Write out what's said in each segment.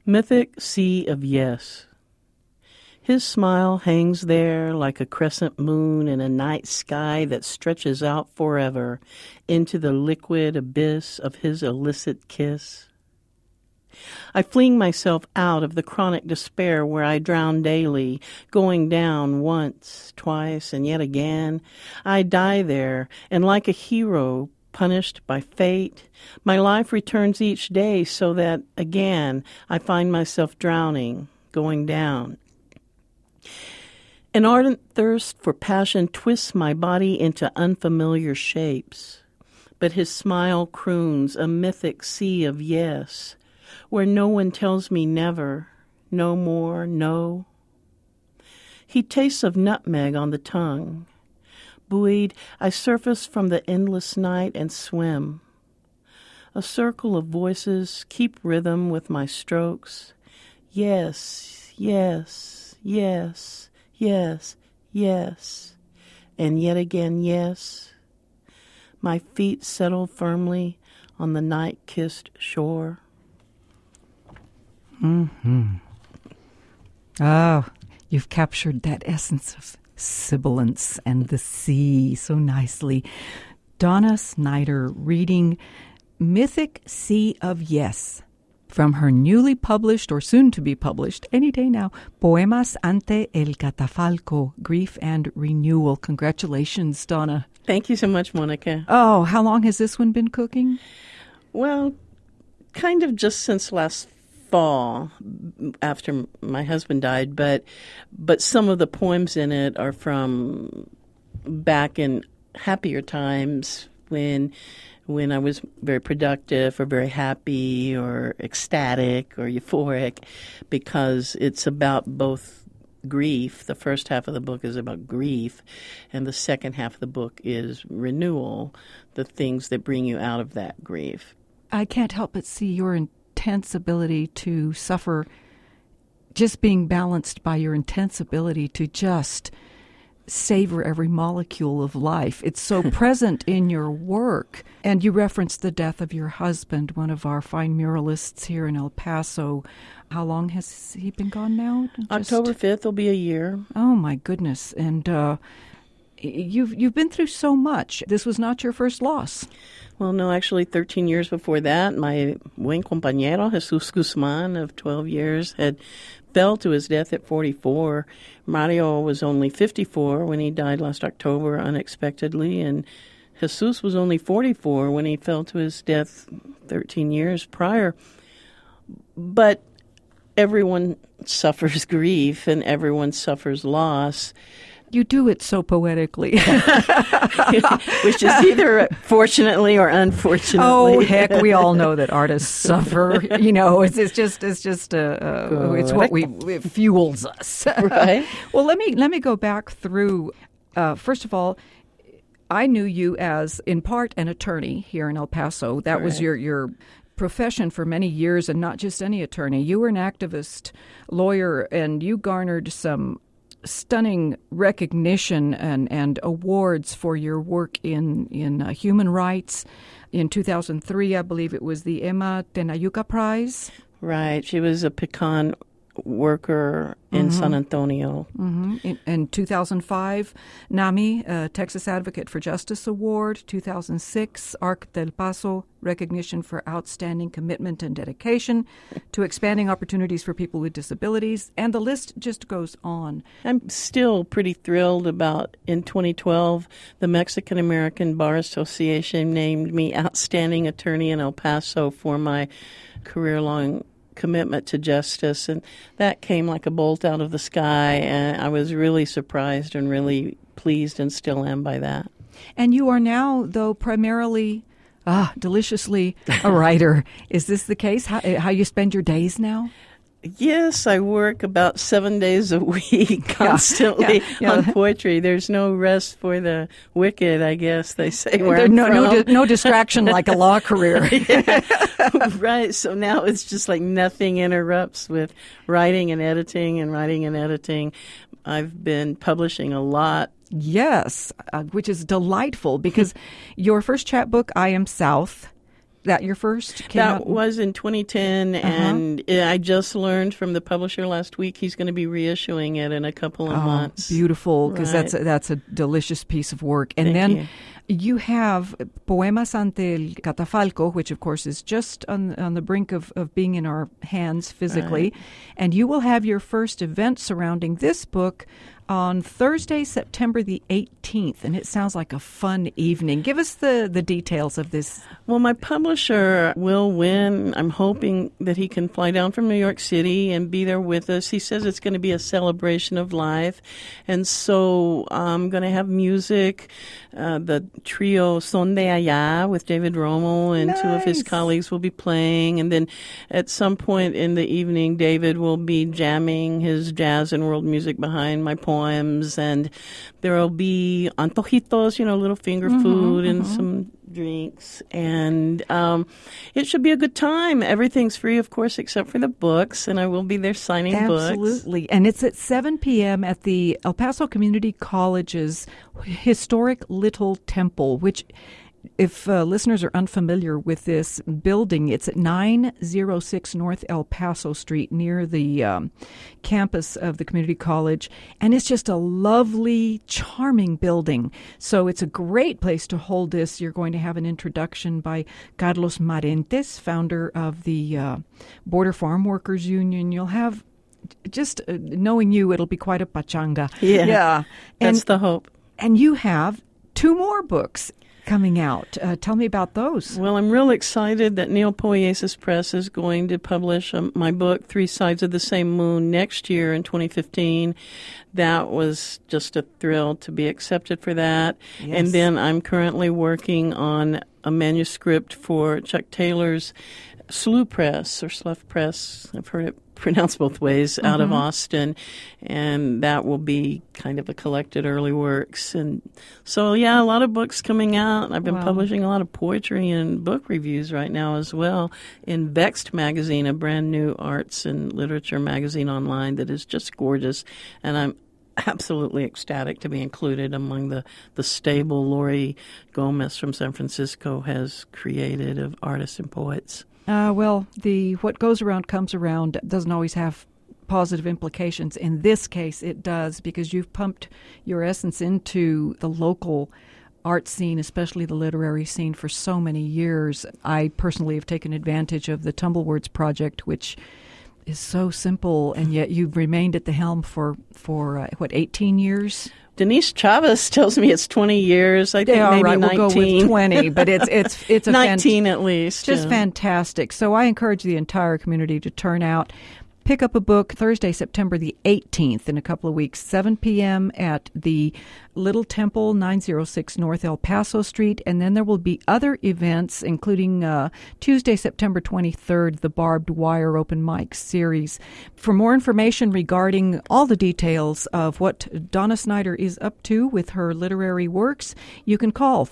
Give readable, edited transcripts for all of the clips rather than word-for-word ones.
Mythic Sea of Yes. His smile hangs there like a crescent moon in a night sky that stretches out forever into the liquid abyss of his illicit kiss. I fling myself out of the chronic despair where I drown daily, going down once, twice, and yet again. I die there, and like a hero punished by fate, my life returns each day so that, again, I find myself drowning, going down. An ardent thirst for passion twists my body into unfamiliar shapes, but his smile croons a mythic sea of yes, where no one tells me never, no more, no. He tastes of nutmeg on the tongue. Buoyed, I surface from the endless night and swim. A circle of voices keep rhythm with my strokes. Yes, yes, yes, yes, yes, and yet again yes. My feet settle firmly on the night-kissed shore. Mm-hmm. Oh, you've captured that essence of sibilance and the sea so nicely. Donna Snyder reading Mythic Sea of Yes from her newly published or soon to be published any day now, Poemas ante el Catafalco, Grief and Renewal. Congratulations, Donna. Thank you so much, Monica. Oh, how long has this one been cooking? Well, kind of just since last fall, after my husband died, but some of the poems in it are from back in happier times when I was very productive or very happy or ecstatic or euphoric, because it's about both grief. The first half of the book is about grief, and the second half of the book is renewal, the things that bring you out of that grief. I can't help but see your intense ability to suffer, just being balanced by your intense ability to just savor every molecule of life. It's so present in your work. And you referenced the death of your husband, one of our fine muralists here in El Paso. How long has he been gone now? October 5th will be a year. Oh, my goodness. And you've been through so much. This was not your first loss. Well, no, actually 13 years before that, my buen compañero, Jesus Guzman, of 12 years, had fell to his death at 44. Mario was only 54 when he died last October unexpectedly, and Jesus was only 44 when he fell to his death 13 years prior. But everyone suffers grief and everyone suffers loss. You do it so poetically. Which is either fortunately or unfortunately. Oh, heck, we all know that artists suffer. You know, it's just it's what it fuels us. Right. Well, let me go back through. First of all, I knew you as, in part, an attorney here in El Paso. That was your profession for many years, and not just any attorney. You were an activist lawyer, and you garnered some stunning recognition and awards for your work in human rights. In 2003, I believe it was the Emma Tenayuca Prize. Right. She was a pecan worker in San Antonio. Mm-hmm. In 2005, NAMI, Texas Advocate for Justice Award. 2006, ARC del Paso recognition for outstanding commitment and dedication to expanding opportunities for people with disabilities. And the list just goes on. I'm still pretty thrilled about, in 2012, the Mexican American Bar Association named me Outstanding Attorney in El Paso for my career-long commitment to justice, and that came like a bolt out of the sky, and I was really surprised and really pleased and still am by that. And you are now, though, primarily, deliciously a writer. Is this the case? How you spend your days now? Yes, I work about 7 days a week constantly on poetry. There's no rest for the wicked, I guess they say. There's no distraction like a law career. Right. So now it's just like nothing interrupts with writing and editing and writing and editing. I've been publishing a lot. Yes, which is delightful because your first chapbook, I Am South, that your first? That was in 2010, and I just learned from the publisher last week he's going to be reissuing it in a couple of months. Beautiful, because that's a delicious piece of work. And then you have Poemas ante el Catafalco, which of course is just on the brink of being in our hands physically. And you will have your first event surrounding this book on Thursday, September the 18th, and it sounds like a fun evening. Give us the details of this. Well, my publisher, Will Wynn, I'm hoping that he can fly down from New York City and be there with us. He says it's going to be a celebration of life, and so I'm going to have music. The trio Son de Allá with David Rommel and two of his colleagues will be playing, and then at some point in the evening, David will be jamming his jazz and world music behind my poems, and there will be antojitos, little finger food and some drinks, and it should be a good time. Everything's free, of course, except for the books, and I will be there signing books. Absolutely. And it's at 7 p.m. at the El Paso Community College's historic Little Temple, which, if listeners are unfamiliar with this building, it's at 906 North El Paso Street near the campus of the community college. And it's just a lovely, charming building. So it's a great place to hold this. You're going to have an introduction by Carlos Marentes, founder of the Border Farm Workers Union. You'll have, just knowing you, it'll be quite a pachanga. Yeah. That's the hope. And you have 2 more books coming out. Tell me about those. Well, I'm real excited that Neil Poiesis Press is going to publish my book, 3 Sides of the Same Moon, next year in 2015. That was just a thrill to be accepted for that. Yes. And then I'm currently working on a manuscript for Chuck Taylor's SLU Press, or Slough Press. I've heard it pronounced both ways, out of Austin, and that will be kind of a collected early works. And so, a lot of books coming out. I've been publishing a lot of poetry and book reviews right now as well in Vexed Magazine, a brand new arts and literature magazine online that is just gorgeous, and I'm absolutely ecstatic to be included among the stable Lori Gomez from San Francisco has created of artists and poets. Well, what goes around comes around doesn't always have positive implications. In this case, it does, because you've pumped your essence into the local art scene, especially the literary scene, for so many years. I personally have taken advantage of the Tumblewords Project, which is so simple, and yet you've remained at the helm for 18 years? Denise Chavez tells me it's 20 years. I think maybe right, 19. We'll go with 20, but it's a 19 at least. Just fantastic. So I encourage the entire community to turn out. Pick up a book Thursday, September the 18th, in a couple of weeks, 7 p.m. at the Little Temple, 906 North El Paso Street. And then there will be other events, including Tuesday, September 23rd, the Barbed Wire Open Mic Series. For more information regarding all the details of what Donna Snyder is up to with her literary works, you can call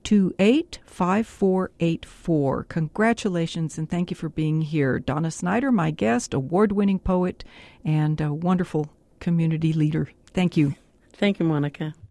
328-5484. Congratulations, and thank you for being here. Donna Snyder, my guest, award-winning poet and a wonderful community leader. Thank you. Thank you, Monica.